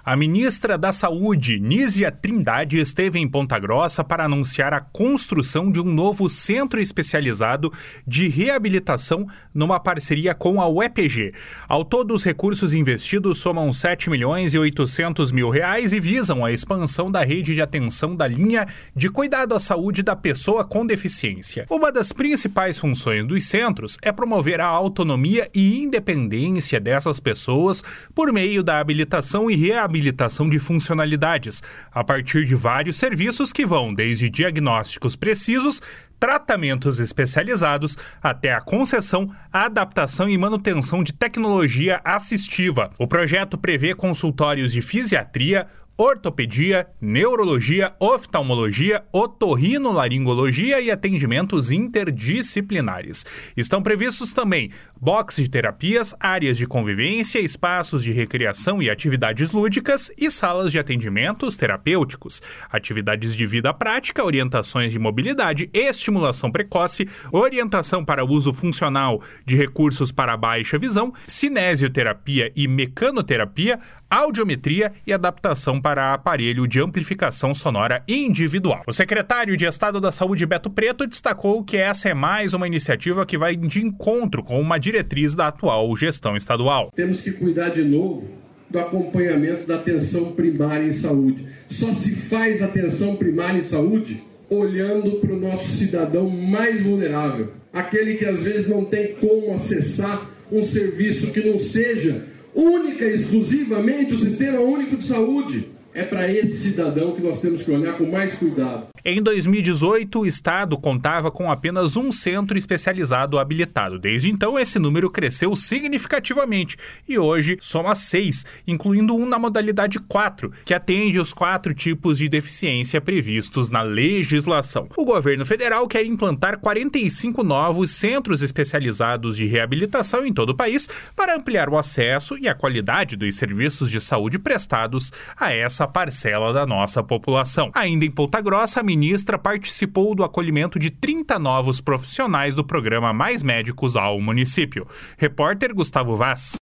A ministra da Saúde, Nízia Trindade, esteve em Ponta Grossa para anunciar a construção de um novo centro especializado de reabilitação numa parceria com a UEPG. Ao todo, os recursos investidos somam R$7.800.000 e visam a expansão da rede de atenção da linha de cuidado à saúde da pessoa com deficiência. Uma das principais funções dos centros é promover a autonomia e independência dessas pessoas por meio da habilitação e reabilitação de funcionalidades, a partir de vários serviços que vão desde diagnósticos precisos, tratamentos especializados, até a concessão, adaptação e manutenção de tecnologia assistiva. O projeto prevê consultórios de fisiatria, ortopedia, neurologia, oftalmologia, otorrinolaringologia e atendimentos interdisciplinares. Estão previstos também boxes de terapias, áreas de convivência, espaços de recreação e atividades lúdicas e salas de atendimentos terapêuticos, atividades de vida prática, orientações de mobilidade, estimulação precoce, orientação para uso funcional de recursos para baixa visão, cinesioterapia e mecanoterapia, audiometria e adaptação para aparelho de amplificação sonora individual. O secretário de Estado da Saúde, Beto Preto, destacou que essa é mais uma iniciativa que vai de encontro com uma diretriz da atual gestão estadual. Temos que cuidar de novo do acompanhamento da atenção primária em saúde. Só se faz atenção primária em saúde olhando para o nosso cidadão mais vulnerável, aquele que às vezes não tem como acessar um serviço que não seja única e exclusivamente o Sistema Único de Saúde. É para esse cidadão que nós temos que olhar com mais cuidado. Em 2018, o Estado contava com apenas um centro especializado habilitado. Desde então, esse número cresceu significativamente e hoje soma 6, incluindo um na modalidade 4, que atende os 4 tipos de deficiência previstos na legislação. O governo federal quer implantar 45 novos centros especializados de reabilitação em todo o país para ampliar o acesso e a qualidade dos serviços de saúde prestados a essa parcela da nossa população. Ainda em Ponta Grossa, a ministra participou do acolhimento de 30 novos profissionais do programa Mais Médicos ao município. Repórter Gustavo Vaz.